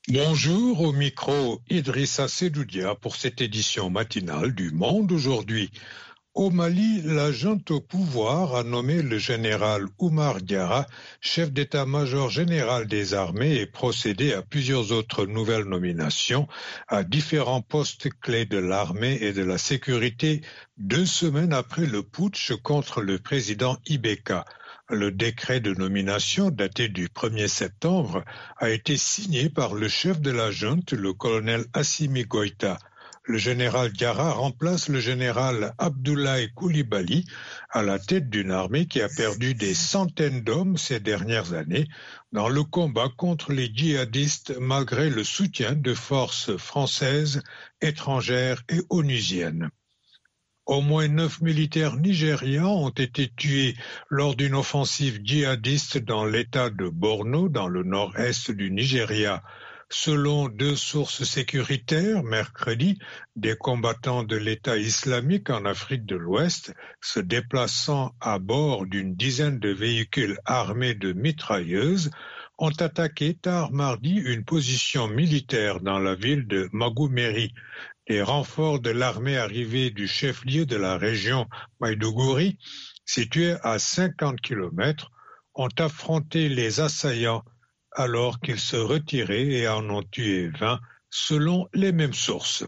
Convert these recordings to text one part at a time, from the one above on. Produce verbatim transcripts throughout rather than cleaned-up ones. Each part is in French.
Bonjour, au micro Idrissa Sedoudia pour cette édition matinale du Monde aujourd'hui. Au Mali, la junte au pouvoir a nommé le général Oumar Diarra chef d'état-major général des armées et procédé à plusieurs autres nouvelles nominations à différents postes clés de l'armée et de la sécurité deux semaines après le putsch contre le président Ibeka. Le décret de nomination daté du premier septembre a été signé par le chef de la junte, le colonel Assimi Goïta. Le général Diarra remplace le général Abdoulaye Coulibaly à la tête d'une armée qui a perdu des centaines d'hommes ces dernières années dans le combat contre les djihadistes malgré le soutien de forces françaises, étrangères et onusiennes. Au moins neuf militaires nigérians ont été tués lors d'une offensive djihadiste dans l'état de Borno, dans le nord-est du Nigeria. Selon deux sources sécuritaires, mercredi, des combattants de l'État islamique en Afrique de l'Ouest, se déplaçant à bord d'une dizaine de véhicules armés de mitrailleuses, ont attaqué tard mardi une position militaire dans la ville de Magoumeri. Les renforts de l'armée arrivés du chef-lieu de la région Maïdougouri, situé à cinquante kilomètres, ont affronté les assaillants alors qu'ils se retiraient et en ont tué vingt, selon les mêmes sources.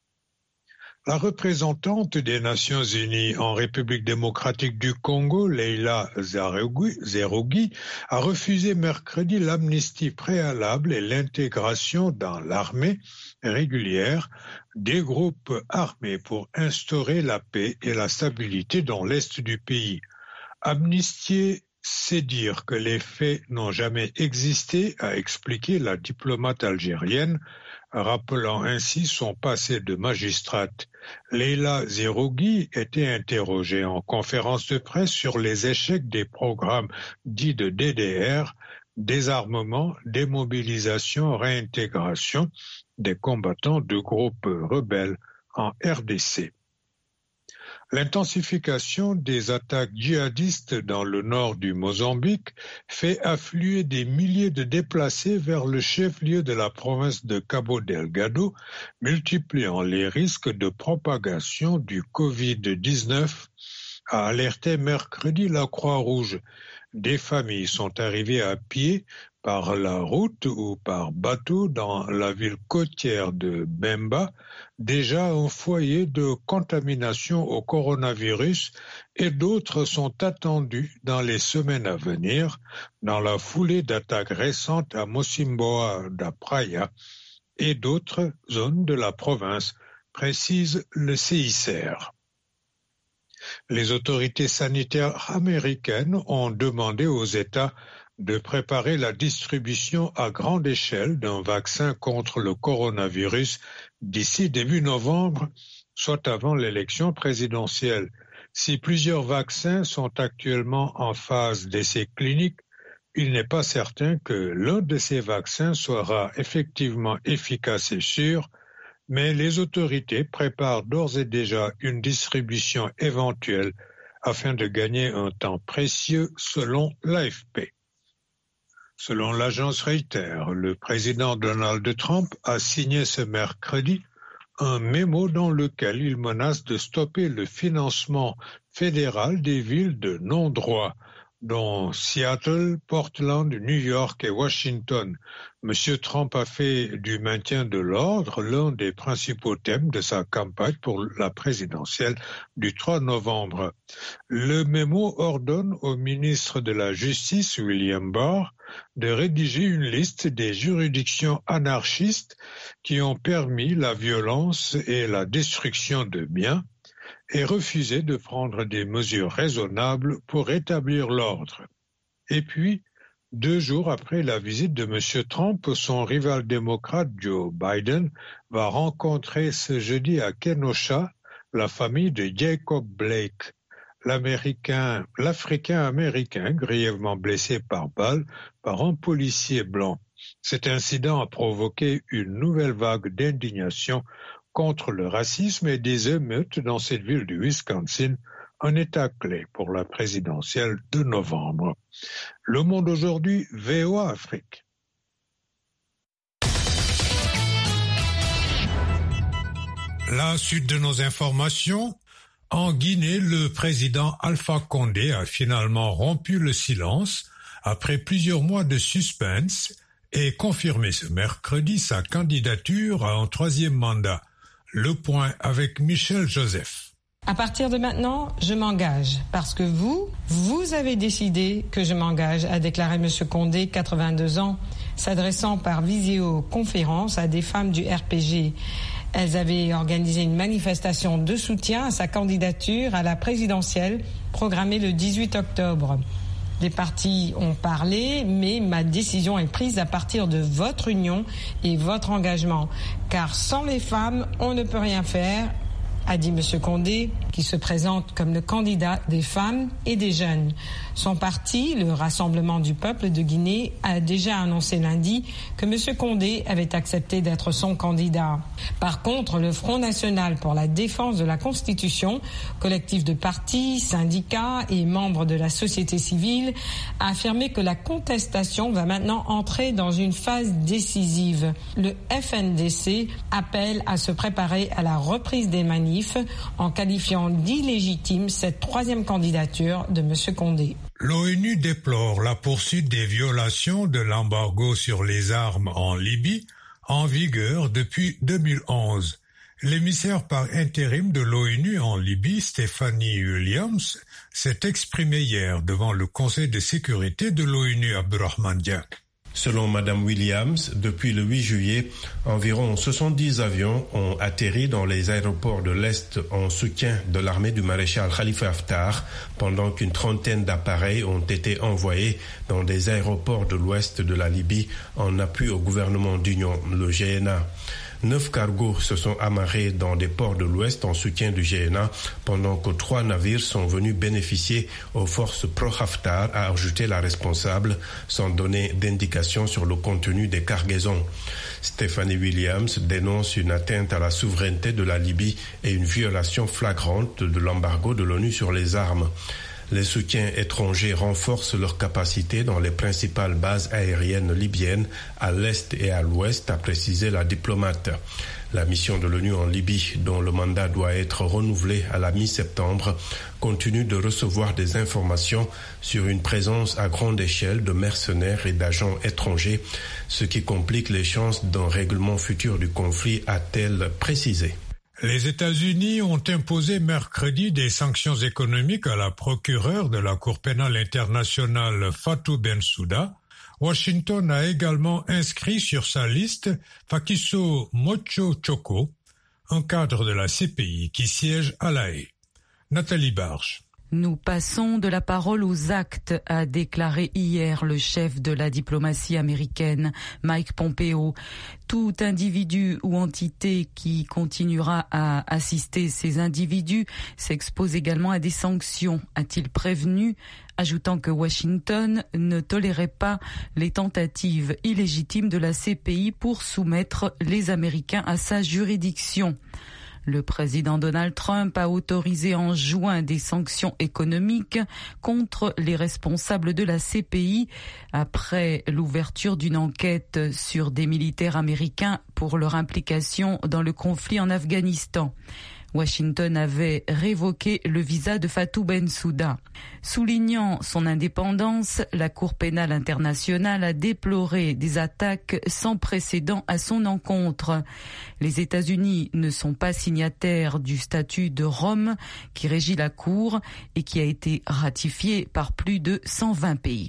La représentante des Nations Unies en République démocratique du Congo, Leila Zerougui, a refusé mercredi l'amnistie préalable et l'intégration dans l'armée régulière des groupes armés pour instaurer la paix et la stabilité dans l'est du pays. Amnistier, c'est dire que les faits n'ont jamais existé, a expliqué la diplomate algérienne, rappelant ainsi son passé de magistrate. Leila Zerougui était interrogée en conférence de presse sur les échecs des programmes dits de D D R, désarmement, démobilisation, réintégration des combattants de groupes rebelles en R D C. L'intensification des attaques djihadistes dans le nord du Mozambique fait affluer des milliers de déplacés vers le chef-lieu de la province de Cabo Delgado, multipliant les risques de propagation du covid dix-neuf, a alerté mercredi la Croix-Rouge. Des familles sont arrivées à pied, par la route ou par bateau dans la ville côtière de Bemba, déjà un foyer de contamination au coronavirus, et d'autres sont attendus dans les semaines à venir, dans la foulée d'attaques récentes à Mocimboa da Praia et d'autres zones de la province, précise le C I C R. Les autorités sanitaires américaines ont demandé aux États de préparer la distribution à grande échelle d'un vaccin contre le coronavirus d'ici début novembre, soit avant l'élection présidentielle. Si plusieurs vaccins sont actuellement en phase d'essai clinique, il n'est pas certain que l'un de ces vaccins sera effectivement efficace et sûr, mais les autorités préparent d'ores et déjà une distribution éventuelle afin de gagner un temps précieux selon l'A F P. Selon l'agence Reuters, le président Donald Trump a signé ce mercredi un mémo dans lequel il menace de stopper le financement fédéral des villes de non-droit, dont Seattle, Portland, New York et Washington. Monsieur Trump a fait du maintien de l'ordre l'un des principaux thèmes de sa campagne pour la présidentielle du trois novembre. Le mémo ordonne au ministre de la Justice, William Barr, de rédiger une liste des juridictions anarchistes qui ont permis la violence et la destruction de biens, et refuser de prendre des mesures raisonnables pour rétablir l'ordre. Et puis, deux jours après la visite de M. Trump, son rival démocrate Joe Biden va rencontrer ce jeudi à Kenosha la famille de Jacob Blake, l'Américain, l'Africain-Américain grièvement blessé par balle par un policier blanc. Cet incident a provoqué une nouvelle vague d'indignation contre le racisme et des émeutes dans cette ville du Wisconsin, un état clé pour la présidentielle de novembre. Le Monde aujourd'hui, V O A Afrique. La suite de nos informations. En Guinée, le président Alpha Condé a finalement rompu le silence après plusieurs mois de suspense et confirmé ce mercredi sa candidature à un troisième mandat. Le point avec Michel Joseph. À partir de maintenant, je m'engage parce que vous, vous avez décidé que je m'engage, a déclaré M. Condé, quatre-vingt-deux ans, s'adressant par visioconférence à des femmes du R P G. Elles avaient organisé une manifestation de soutien à sa candidature à la présidentielle programmée le dix-huit octobre. Les partis ont parlé, mais ma décision est prise à partir de votre union et votre engagement. Car sans les femmes, on ne peut rien faire, a dit M. Condé, qui se présente comme le candidat des femmes et des jeunes. Son parti, le Rassemblement du peuple de Guinée, a déjà annoncé lundi que M. Condé avait accepté d'être son candidat. Par contre, le Front national pour la défense de la Constitution, collectif de partis, syndicats et membres de la société civile, a affirmé que la contestation va maintenant entrer dans une phase décisive. Le F N D C appelle à se préparer à la reprise des manifs en qualifiant d'illégitime cette troisième candidature de M. Condé. L'ONU déplore la poursuite des violations de l'embargo sur les armes en Libye, en vigueur depuis deux mille onze. L'émissaire par intérim de l'ONU en Libye, Stephanie Williams, s'est exprimée hier devant le Conseil de sécurité de l'ONU à Abdurrahman Diak. Selon Madame Williams, depuis le huit juillet, environ soixante-dix avions ont atterri dans les aéroports de l'Est en soutien de l'armée du maréchal Khalifa Haftar, pendant qu'une trentaine d'appareils ont été envoyés dans des aéroports de l'Ouest de la Libye en appui au gouvernement d'union, le G N A. Neuf cargos se sont amarrés dans des ports de l'Ouest en soutien du G N A, pendant que trois navires sont venus bénéficier aux forces pro-Haftar, a ajouté la responsable, sans donner d'indication sur le contenu des cargaisons. Stephanie Williams dénonce une atteinte à la souveraineté de la Libye et une violation flagrante de l'embargo de l'ONU sur les armes. Les soutiens étrangers renforcent leurs capacités dans les principales bases aériennes libyennes à l'est et à l'ouest, a précisé la diplomate. La mission de l'ONU en Libye, dont le mandat doit être renouvelé à la mi-septembre, continue de recevoir des informations sur une présence à grande échelle de mercenaires et d'agents étrangers, ce qui complique les chances d'un règlement futur du conflit, a-t-elle précisé. Les États-Unis ont imposé mercredi des sanctions économiques à la procureure de la Cour pénale internationale Fatou Bensouda. Washington a également inscrit sur sa liste Fakiso Mocho-Choko, un cadre de la C P I qui siège à La Haye. Nathalie Barge. Nous passons de la parole aux actes, a déclaré hier le chef de la diplomatie américaine, Mike Pompeo. Tout individu ou entité qui continuera à assister ces individus s'expose également à des sanctions, a-t-il prévenu, ajoutant que Washington ne tolérait pas les tentatives illégitimes de la C P I pour soumettre les Américains à sa juridiction. Le président Donald Trump a autorisé en juin des sanctions économiques contre les responsables de la C P I après l'ouverture d'une enquête sur des militaires américains pour leur implication dans le conflit en Afghanistan. Washington avait révoqué le visa de Fatou Bensouda. Soulignant son indépendance, la Cour pénale internationale a déploré des attaques sans précédent à son encontre. Les États-Unis ne sont pas signataires du statut de Rome qui régit la Cour et qui a été ratifié par plus de cent vingt pays.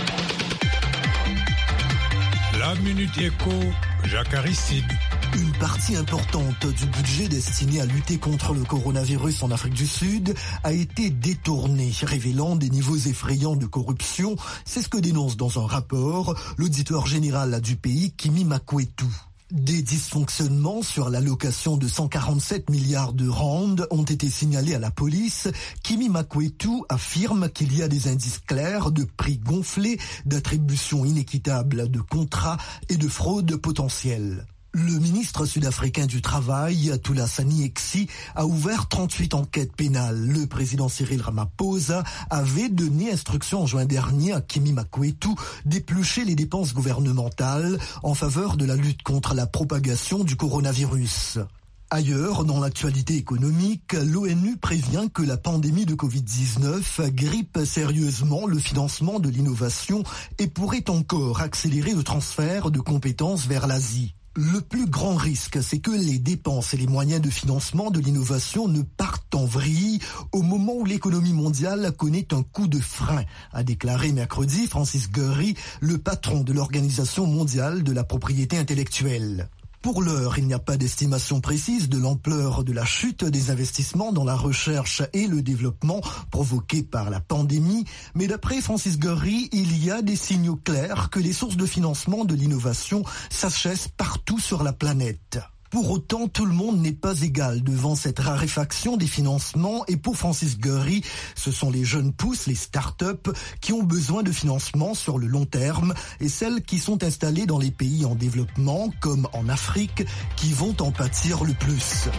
La Minute Éco, Jacques Aristide. Une partie importante du budget destiné à lutter contre le coronavirus en Afrique du Sud a été détournée, révélant des niveaux effrayants de corruption. C'est ce que dénonce dans un rapport l'auditeur général du pays, Kimi Makwetu. Des dysfonctionnements sur l'allocation de cent quarante-sept milliards de rand ont été signalés à la police. Kimi Makwetu affirme qu'il y a des indices clairs de prix gonflés, d'attribution inéquitable de contrats et de fraude potentielle. Le ministre sud-africain du Travail, Thulasani Exi, a ouvert trente-huit enquêtes pénales. Le président Cyril Ramaphosa avait donné instruction en juin dernier à Kimi Makwetu d'éplucher les dépenses gouvernementales en faveur de la lutte contre la propagation du coronavirus. Ailleurs, dans l'actualité économique, l'ONU prévient que la pandémie de covid dix-neuf grippe sérieusement le financement de l'innovation et pourrait encore accélérer le transfert de compétences vers l'Asie. Le plus grand risque, c'est que les dépenses et les moyens de financement de l'innovation ne partent en vrille au moment où l'économie mondiale connaît un coup de frein, a déclaré mercredi Francis Gurry, le patron de l'Organisation mondiale de la propriété intellectuelle. Pour l'heure, il n'y a pas d'estimation précise de l'ampleur de la chute des investissements dans la recherche et le développement provoqués par la pandémie, mais d'après Francis Gurry, il y a des signaux clairs que les sources de financement de l'innovation s'achèvent partout sur la planète. Pour autant, tout le monde n'est pas égal devant cette raréfaction des financements et pour Francis Gurry, ce sont les jeunes pousses, les start-up qui ont besoin de financement sur le long terme et celles qui sont installées dans les pays en développement, comme en Afrique, qui vont en pâtir le plus.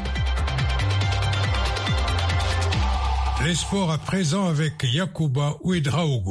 Les sports à présent avec Yacouba Ouedraogo.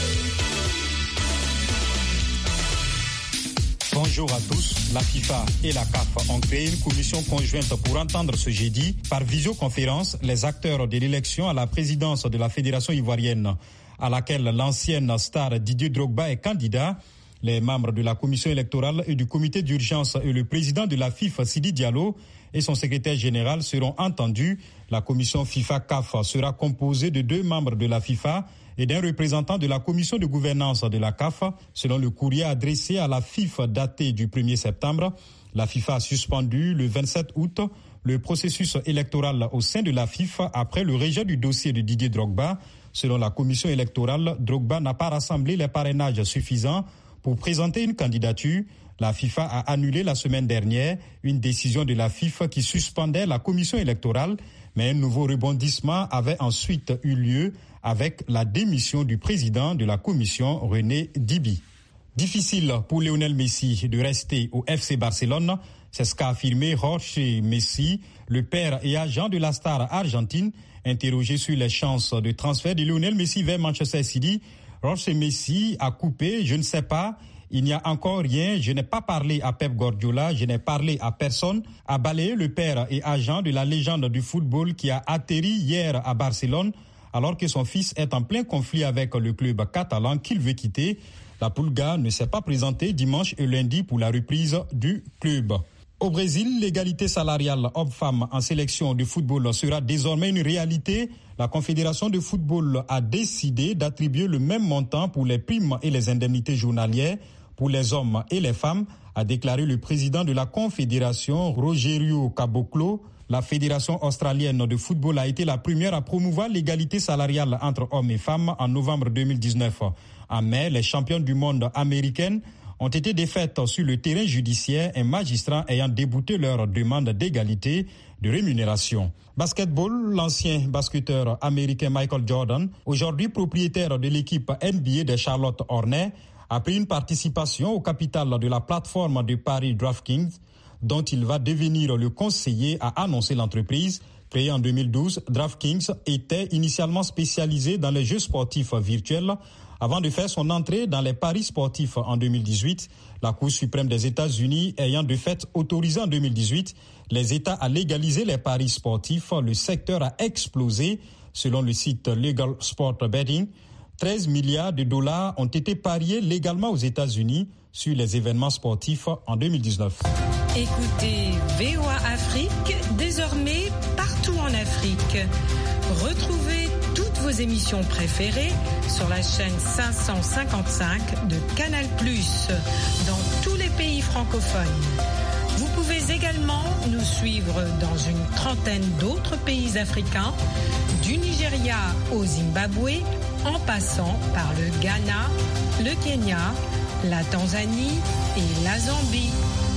Bonjour à tous. La FIFA et la C A F ont créé une commission conjointe pour entendre ce jeudi, par visioconférence, les acteurs de l'élection à la présidence de la Fédération ivoirienne, à laquelle l'ancienne star Didier Drogba est candidat. Les membres de la commission électorale et du comité d'urgence et le président de la FIFA, Sidi Diallo, et son secrétaire général seront entendus. La commission FIFA-C A F sera composée de deux membres de la FIFA et d'un représentant de la commission de gouvernance de la C A F. Selon le courrier adressé à la FIFA daté du premier septembre, la FIFA a suspendu le vingt-sept août le processus électoral au sein de la FIFA après le rejet du dossier de Didier Drogba. Selon la commission électorale, Drogba n'a pas rassemblé les parrainages suffisants pour présenter une candidature. La FIFA a annulé la semaine dernière une décision de la FIFA qui suspendait la commission électorale, mais un nouveau rebondissement avait ensuite eu lieu avec la démission du président de la commission, René Dibi. Difficile pour Lionel Messi de rester au F C Barcelone, c'est ce qu'a affirmé Jorge Messi, le père et agent de la star argentine, interrogé sur les chances de transfert de Lionel Messi vers Manchester City. Jorge Messi a coupé, je ne sais pas. Il n'y a encore rien, je n'ai pas parlé à Pep Guardiola, je n'ai parlé à personne, a balayé le père et agent de la légende du football qui a atterri hier à Barcelone alors que son fils est en plein conflit avec le club catalan qu'il veut quitter. La Pulga ne s'est pas présentée dimanche et lundi pour la reprise du club. Au Brésil, l'égalité salariale homme-femme en sélection de football sera désormais une réalité. La Confédération de football a décidé d'attribuer le même montant pour les primes et les indemnités journalières pour les hommes et les femmes, a déclaré le président de la Confédération, Rogério Caboclo. La Fédération australienne de football a été la première à promouvoir l'égalité salariale entre hommes et femmes en novembre deux mille dix-neuf. En mai, les champions du monde américaines ont été défaites sur le terrain judiciaire, un magistrat ayant débouté leur demande d'égalité de rémunération. Basketball, l'ancien basketteur américain Michael Jordan, aujourd'hui propriétaire de l'équipe N B A de Charlotte Hornets, a pris une participation au capital de la plateforme de Paris DraftKings, dont il va devenir le conseiller, a annoncé l'entreprise. Créée en deux mille douze, DraftKings était initialement spécialisé dans les jeux sportifs virtuels. Avant de faire son entrée dans les paris sportifs en deux mille dix-huit, la Cour suprême des États-Unis ayant de fait autorisé en deux mille dix-huit les États à légaliser les paris sportifs, le secteur a explosé. Selon le site Legal Sport Betting, treize milliards de dollars ont été pariés légalement aux États-Unis sur les événements sportifs en deux mille dix-neuf. Écoutez V O A Afrique, désormais partout en Afrique. Retrouvez toutes vos émissions préférées sur la chaîne cinq cent cinquante-cinq de Canal plus, dans tous les pays francophones. Vous pouvez également nous suivre dans une trentaine d'autres pays africains, du Nigeria au Zimbabwe, en passant par le Ghana, le Kenya, la Tanzanie et la Zambie.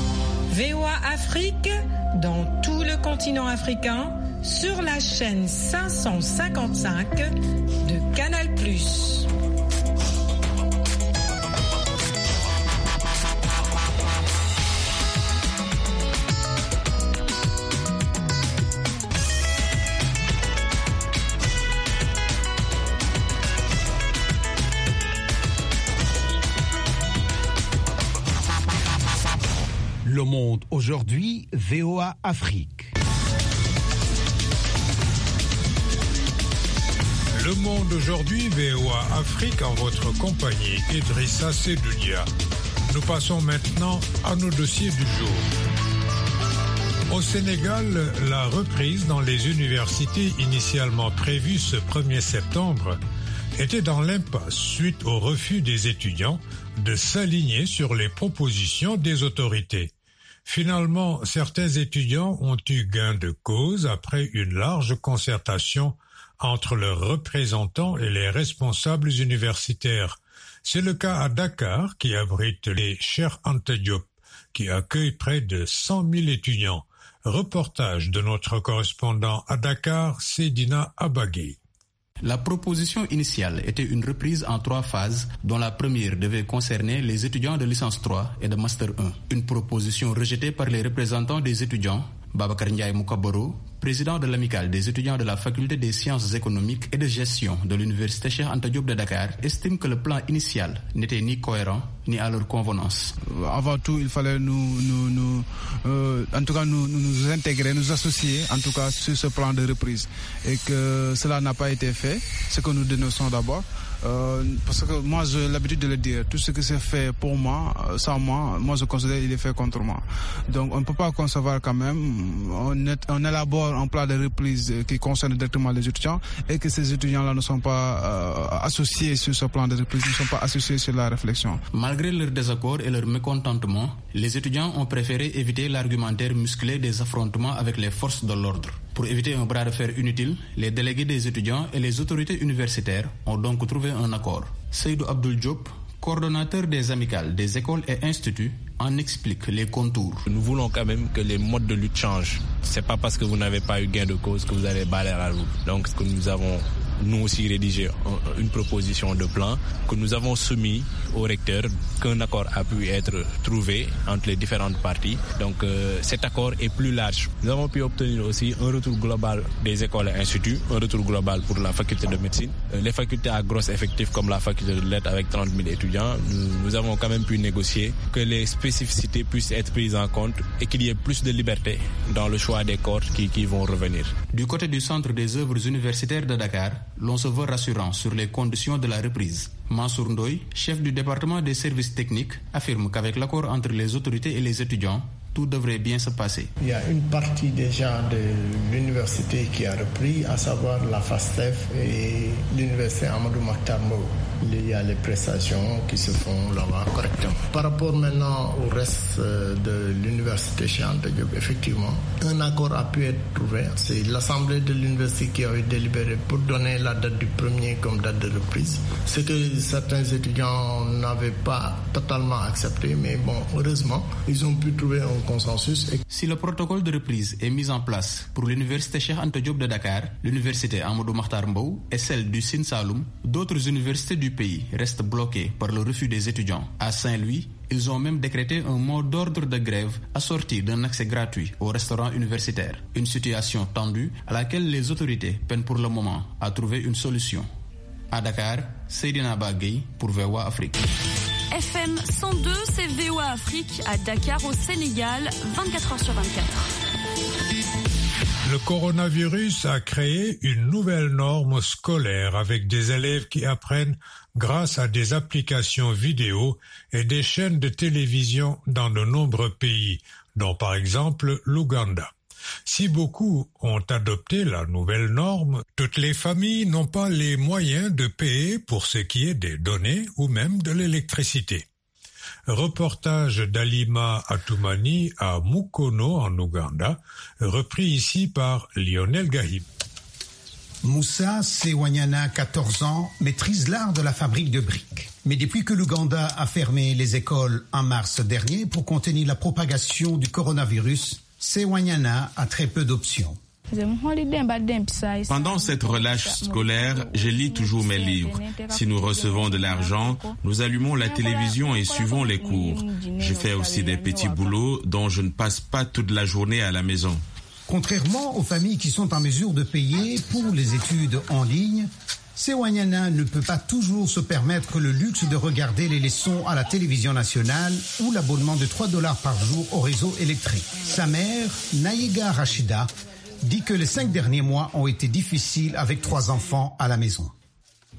V O A Afrique, dans tout le continent africain, sur la chaîne cinq cent cinquante-cinq de Canal plus. Le monde aujourd'hui, V O A Afrique. Le Monde aujourd'hui, V O A Afrique en votre compagnie, Idrissa Sedoudia. Nous passons maintenant à nos dossiers du jour. Au Sénégal, la reprise dans les universités initialement prévue ce premier septembre était dans l'impasse suite au refus des étudiants de s'aligner sur les propositions des autorités. Finalement, certains étudiants ont eu gain de cause après une large concertation entre leurs représentants et les responsables universitaires. C'est le cas à Dakar, qui abrite les Cheikh Anta Diop, qui accueille près de cent mille étudiants. Reportage de notre correspondant à Dakar, Seydina Abagui. La proposition initiale était une reprise en trois phases, dont la première devait concerner les étudiants de licence trois et de master un. Une proposition rejetée par les représentants des étudiants, Babacar Ndiaye Moukaboro, président de l'amicale des étudiants de la faculté des sciences économiques et de gestion de l'université Cheikh Anta Diop de Dakar, estime que le plan initial n'était ni cohérent ni à leur convenance. Avant tout, il fallait nous, nous, nous euh, en tout cas nous, nous, nous intégrer, nous associer, en tout cas sur ce plan de reprise, et que cela n'a pas été fait, ce que nous dénonçons d'abord. Euh, parce que moi j'ai l'habitude de le dire, tout ce que c'est fait pour moi, sans moi, moi je considère qu'il est fait contre moi. Donc on ne peut pas concevoir quand même, on, est, on élabore un plan de reprise qui concerne directement les étudiants et que ces étudiants-là ne sont pas euh, associés sur ce plan de reprise, ne sont pas associés sur la réflexion. Malgré leur désaccord et leur mécontentement, les étudiants ont préféré éviter l'argumentaire musclé des affrontements avec les forces de l'ordre. Pour éviter un bras de fer inutile, les délégués des étudiants et les autorités universitaires ont donc trouvé un accord. Seydou Abdoul Diop, coordonnateur des amicales des écoles et instituts, en explique les contours. Nous voulons quand même que les modes de lutte changent. C'est pas parce que vous n'avez pas eu gain de cause que vous allez balayer à l'eau. Donc ce que nous avons nous aussi rédigé une proposition de plan que nous avons soumis au recteur, qu'un accord a pu être trouvé entre les différentes parties. Donc euh, cet accord est plus large. Nous avons pu obtenir aussi un retour global des écoles et instituts, un retour global pour la faculté de médecine. Les facultés à gros effectifs comme la faculté de lettres avec trente mille étudiants, nous, nous avons quand même pu négocier que les spécificités puissent être prises en compte et qu'il y ait plus de liberté dans le choix des corps qui, qui vont revenir. Du côté du Centre des œuvres universitaires de Dakar, l'on se veut rassurant sur les conditions de la reprise. Mansour Ndoye, chef du département des services techniques, affirme qu'avec l'accord entre les autorités et les étudiants, tout devrait bien se passer. Il y a une partie déjà de l'université qui a repris, à savoir la FASTEF et l'université Amadou Mahtar Mbow. Il y a les prestations qui se font là-bas correctement. Par rapport maintenant au reste de l'université Cheikh Anta Diop, effectivement, un accord a pu être trouvé. C'est l'assemblée de l'université qui a délibéré pour donner la date du premier comme date de reprise. Ce que certains étudiants n'avaient pas totalement accepté, mais bon, heureusement, ils ont pu trouver un consensus. Si le protocole de reprise est mis en place pour l'université Cheikh Anta Diop de Dakar, l'université Amadou Mahtar Mbow et celle du Sine Saloum, d'autres universités du pays restent bloquées par le refus des étudiants. À Saint-Louis, ils ont même décrété un mot d'ordre de grève assorti d'un accès gratuit aux restaurants universitaires. Une situation tendue à laquelle les autorités peinent pour le moment à trouver une solution. À Dakar, Seydina Bagay pour V O A Afrique. F M cent deux, c'est V O A Afrique à Dakar au Sénégal, vingt-quatre heures sur vingt-quatre. Le coronavirus a créé une nouvelle norme scolaire avec des élèves qui apprennent grâce à des applications vidéo et des chaînes de télévision dans de nombreux pays, dont par exemple l'Ouganda. Si beaucoup ont adopté la nouvelle norme, toutes les familles n'ont pas les moyens de payer pour ce qui est des données ou même de l'électricité. Reportage d'Alima Atoumani à Mukono en Ouganda, repris ici par Lionel Gahim. Moussa Sewanyana, quatorze ans, maîtrise l'art de la fabrique de briques. Mais depuis que l'Ouganda a fermé les écoles en mars dernier pour contenir la propagation du coronavirus, Sewanyana a très peu d'options. Pendant cette relâche scolaire, je lis toujours mes livres. Si nous recevons de l'argent, nous allumons la télévision et suivons les cours. Je fais aussi des petits boulots dont je ne passe pas toute la journée à la maison. Contrairement aux familles qui sont en mesure de payer pour les études en ligne, Sewanyana ne peut pas toujours se permettre le luxe de regarder les leçons à la télévision nationale ou l'abonnement de trois dollars par jour au réseau électrique. Sa mère, Naïga Rachida, dit que les cinq derniers mois ont été difficiles avec trois enfants à la maison.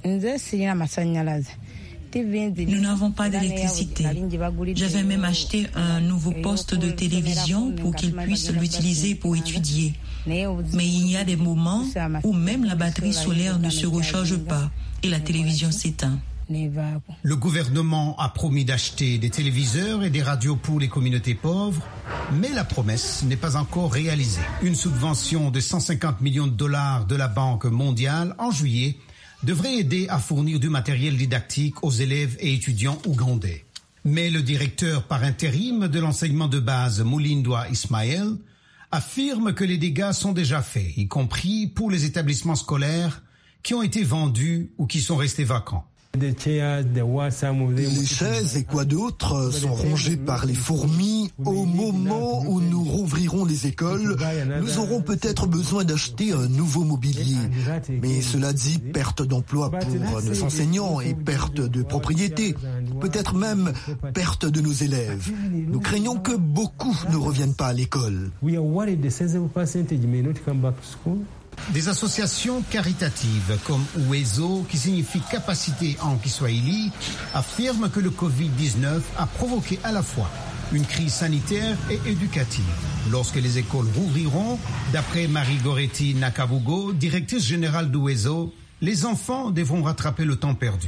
Nous n'avons pas d'électricité. J'avais même acheté un nouveau poste de télévision pour qu'ils puissent l'utiliser pour étudier. Mais il y a des moments où même la batterie solaire ne se recharge pas et la télévision s'éteint. Le gouvernement a promis d'acheter des téléviseurs et des radios pour les communautés pauvres, mais la promesse n'est pas encore réalisée. Une subvention de cent cinquante millions de dollars de la Banque mondiale en juillet devrait aider à fournir du matériel didactique aux élèves et étudiants ougandais. Mais le directeur par intérim de l'enseignement de base, Mulindwa Ismaël, affirme que les dégâts sont déjà faits, y compris pour les établissements scolaires qui ont été vendus ou qui sont restés vacants. Les chaises et quoi d'autre sont rongées par les fourmis. Au moment où nous rouvrirons les écoles, nous aurons peut-être besoin d'acheter un nouveau mobilier. Mais cela dit, perte d'emploi pour nos enseignants et perte de propriété, peut-être même perte de nos élèves. Nous craignons que beaucoup ne reviennent pas à l'école. Des associations caritatives comme Uwezo, qui signifie capacité en Kiswahili, affirment que le covid dix-neuf a provoqué à la fois une crise sanitaire et éducative. Lorsque les écoles rouvriront, d'après Marie Goretti Nakabugo, directrice générale d'Uwezo, les enfants devront rattraper le temps perdu.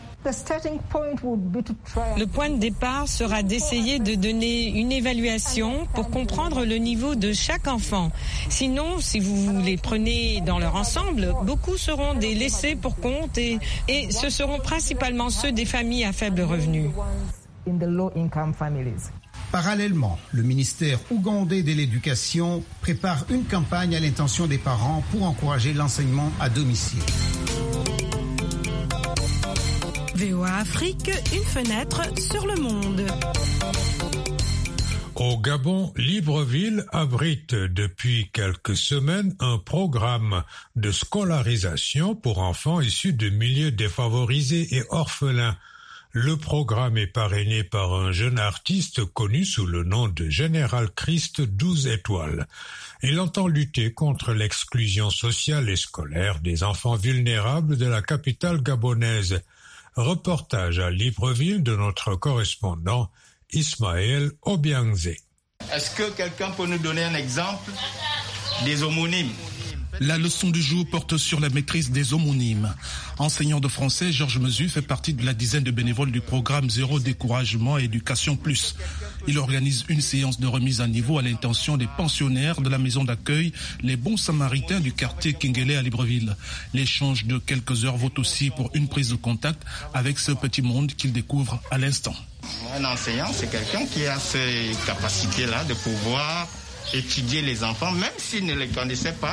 Le point de départ sera d'essayer de donner une évaluation pour comprendre le niveau de chaque enfant. Sinon, si vous les prenez dans leur ensemble, beaucoup seront des laissés pour compte et, et ce seront principalement ceux des familles à faible revenu. Parallèlement, le ministère ougandais de l'Éducation prépare une campagne à l'intention des parents pour encourager l'enseignement à domicile. V O A Afrique, une fenêtre sur le monde. Au Gabon, Libreville abrite depuis quelques semaines un programme de scolarisation pour enfants issus de milieux défavorisés et orphelins. Le programme est parrainé par un jeune artiste connu sous le nom de Général Christ douze étoiles. Il entend lutter contre l'exclusion sociale et scolaire des enfants vulnérables de la capitale gabonaise. Reportage à Libreville de notre correspondant Ismaël Obiangze. Est-ce que quelqu'un peut nous donner un exemple des homonymes? La leçon du jour porte sur la maîtrise des homonymes. Enseignant de français, Georges Mesu fait partie de la dizaine de bénévoles du programme Zéro Découragement et Éducation Plus. Il organise une séance de remise à niveau à l'intention des pensionnaires de la maison d'accueil Les Bons Samaritains du quartier Kingele à Libreville. L'échange de quelques heures vaut aussi pour une prise de contact avec ce petit monde qu'il découvre à l'instant. Un enseignant, c'est quelqu'un qui a ces capacités-là de pouvoir étudier les enfants, même s'il ne les connaissait pas.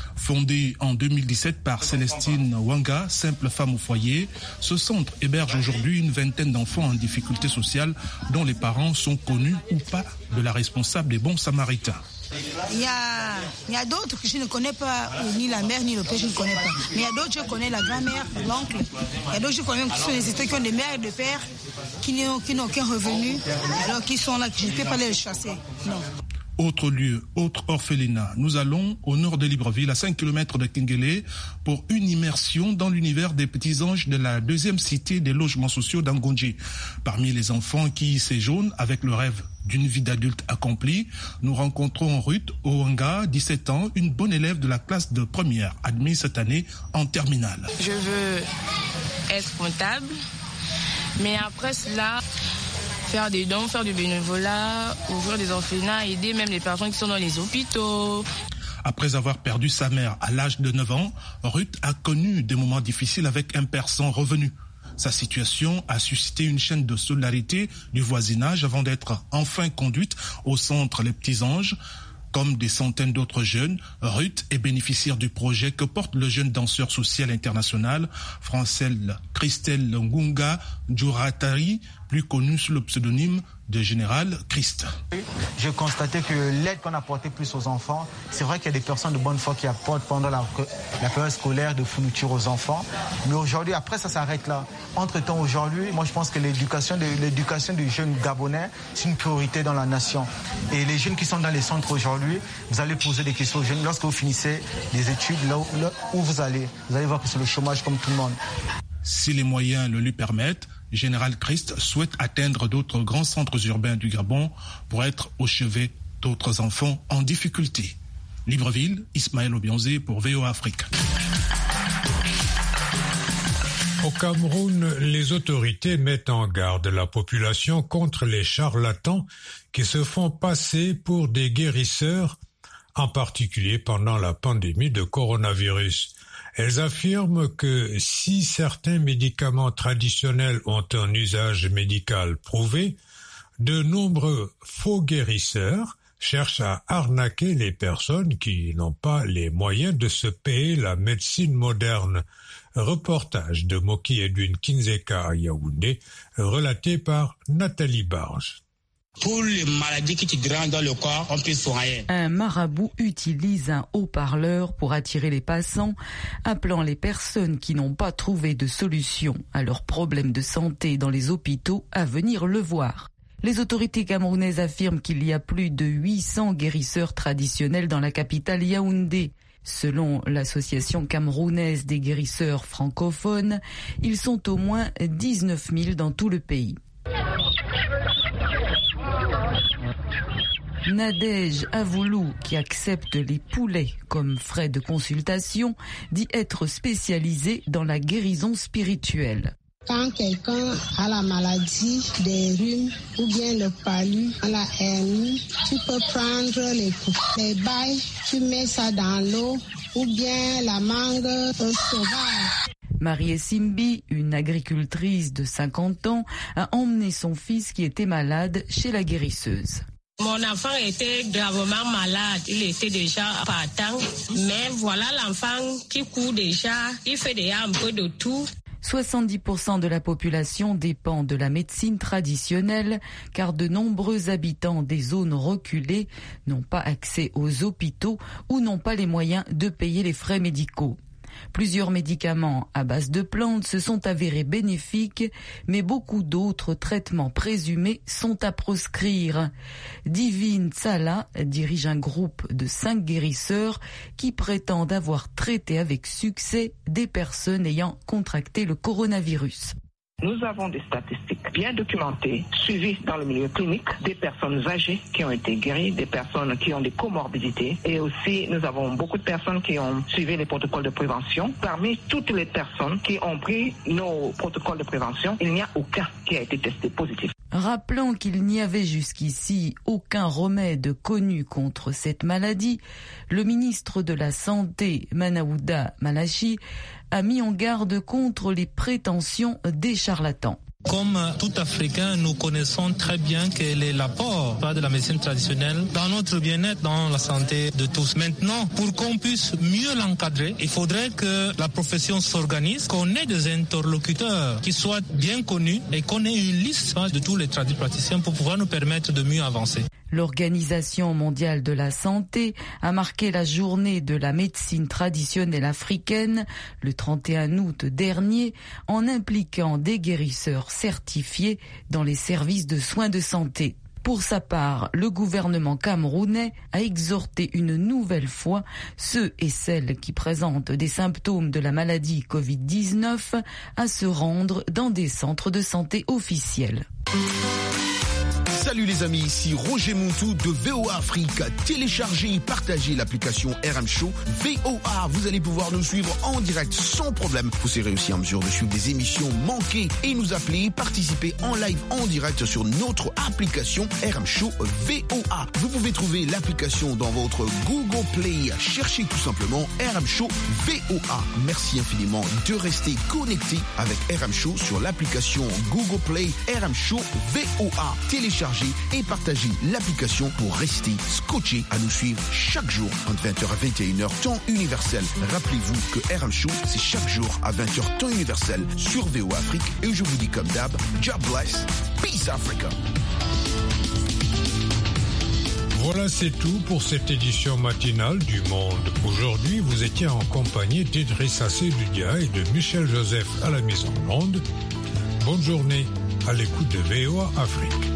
Fondé en deux mille dix-sept par Célestine Wanga, simple femme au foyer, ce centre héberge aujourd'hui une vingtaine d'enfants en difficulté sociale dont les parents sont connus ou pas de la responsable des Bons Samaritains. Il y a, il y a d'autres que je ne connais pas, ni la mère ni le père, je ne connais pas. Mais il y a d'autres, je connais la grand-mère, l'oncle. Il y a d'autres, je connais qui sont des qui ont des mères et des pères qui n'ont, qui n'ont aucun revenu, alors qu'ils sont là, que je ne peux pas les chasser. Non. Autre lieu, autre orphelinat. Nous allons au nord de Libreville, à cinq kilomètres de Kingele, pour une immersion dans l'univers des petits anges de la deuxième cité des logements sociaux d'Angonji. Parmi les enfants qui y séjournent avec le rêve d'une vie d'adulte accomplie, nous rencontrons Ruth Owanga, dix-sept ans, une bonne élève de la classe de première, admise cette année en terminale. Je veux être comptable, mais après cela, faire des dons, faire du bénévolat, ouvrir des orphelinats, aider même les personnes qui sont dans les hôpitaux. Après avoir perdu sa mère à l'âge de neuf ans, Ruth a connu des moments difficiles avec un père sans revenu. Sa situation a suscité une chaîne de solidarité du voisinage avant d'être enfin conduite au centre Les Petits Anges. Comme des centaines d'autres jeunes, Ruth est bénéficiaire du projet que porte le jeune danseur social international, Francel Christelle Ngunga Djuratari, plus connu sous le pseudonyme de Général Christ. J'ai constaté que l'aide qu'on apportait plus aux enfants, c'est vrai qu'il y a des personnes de bonne foi qui apportent pendant la, la période scolaire de fourniture aux enfants, mais aujourd'hui, après ça s'arrête là. Entre-temps, aujourd'hui, moi je pense que l'éducation, l'éducation des jeunes Gabonais, c'est une priorité dans la nation. Et les jeunes qui sont dans les centres aujourd'hui, vous allez poser des questions aux jeunes. Lorsque vous finissez les études, là où, là où vous allez, vous allez voir que c'est le chômage comme tout le monde. Si les moyens le lui permettent, Général Christ souhaite atteindre d'autres grands centres urbains du Gabon pour être au chevet d'autres enfants en difficulté. Libreville, Ismaël Obionzé pour V O A Afrique. Au Cameroun, les autorités mettent en garde la population contre les charlatans qui se font passer pour des guérisseurs, en particulier pendant la pandémie de coronavirus. Elles affirment que si certains médicaments traditionnels ont un usage médical prouvé, de nombreux faux guérisseurs cherchent à arnaquer les personnes qui n'ont pas les moyens de se payer la médecine moderne. Reportage de Moki Edwin Kinzeka à Yaoundé, relaté par Nathalie Barge. Pour les maladies qui te dérangent dans le corps, on peut soigner. Un marabout utilise un haut-parleur pour attirer les passants, appelant les personnes qui n'ont pas trouvé de solution à leurs problèmes de santé dans les hôpitaux à venir le voir. Les autorités camerounaises affirment qu'il y a plus de huit cents guérisseurs traditionnels dans la capitale Yaoundé. Selon l'association camerounaise des guérisseurs francophones, ils sont au moins dix-neuf mille dans tout le pays. Nadège Avoulou, qui accepte les poulets comme frais de consultation, dit être spécialisée dans la guérison spirituelle. Quand quelqu'un a la maladie des rhumes ou bien le palu, la hernie, tu peux prendre les, les bails, tu mets ça dans l'eau ou bien la mangue sauvage. Marie Simbi, une agricultrice de cinquante ans, a emmené son fils qui était malade chez la guérisseuse. Mon enfant était gravement malade, il était déjà partant, mais voilà l'enfant qui court déjà, il fait déjà un peu de tout. soixante-dix pour cent de la population dépend de la médecine traditionnelle car de nombreux habitants des zones reculées n'ont pas accès aux hôpitaux ou n'ont pas les moyens de payer les frais médicaux. Plusieurs médicaments à base de plantes se sont avérés bénéfiques, mais beaucoup d'autres traitements présumés sont à proscrire. Divine Tsala dirige un groupe de cinq guérisseurs qui prétendent avoir traité avec succès des personnes ayant contracté le coronavirus. Nous avons des statistiques bien documentées, suivies dans le milieu clinique, des personnes âgées qui ont été guéries, des personnes qui ont des comorbidités et aussi nous avons beaucoup de personnes qui ont suivi les protocoles de prévention. Parmi toutes les personnes qui ont pris nos protocoles de prévention, il n'y a aucun qui a été testé positif. Rappelant qu'il n'y avait jusqu'ici aucun remède connu contre cette maladie, le ministre de la Santé, Manaouda Malachi, a mis en garde contre les prétentions des charlatans. Comme tout Africain, nous connaissons très bien quel est l'apport de la médecine traditionnelle dans notre bien-être, dans la santé de tous. Maintenant, pour qu'on puisse mieux l'encadrer, il faudrait que la profession s'organise, qu'on ait des interlocuteurs qui soient bien connus et qu'on ait une liste de tous les praticiens pour pouvoir nous permettre de mieux avancer. L'Organisation mondiale de la santé a marqué la journée de la médecine traditionnelle africaine le trente et un août dernier en impliquant des guérisseurs certifiés dans les services de soins de santé. Pour sa part, le gouvernement camerounais a exhorté une nouvelle fois ceux et celles qui présentent des symptômes de la maladie covid dix-neuf à se rendre dans des centres de santé officiels. Salut les amis, ici Roger Montou de V O A Afrique. Téléchargez et partagez l'application R M Show V O A. Vous allez pouvoir nous suivre en direct sans problème. Vous serez aussi en mesure de suivre des émissions manquées et nous appeler, participer en live en direct sur notre application R M Show V O A. Vous pouvez trouver l'application dans votre Google Play. Cherchez tout simplement R M Show V O A. Merci infiniment de rester connecté avec R M Show sur l'application Google Play R M Show V O A. Téléchargez télécharger et partager l'application pour rester scotché à nous suivre chaque jour entre vingt heures à vingt et une heures temps universel. Rappelez-vous que R M Show, c'est chaque jour à vingt heures temps universel sur V O A Afrique. Et je vous dis comme d'hab, God bless, peace Africa. Voilà, c'est tout pour cette édition matinale du Monde. Aujourd'hui, vous étiez en compagnie d'Idrissa Seydoudia et de Michel Joseph à la mise en onde. Bonne journée à l'écoute de V O A Afrique.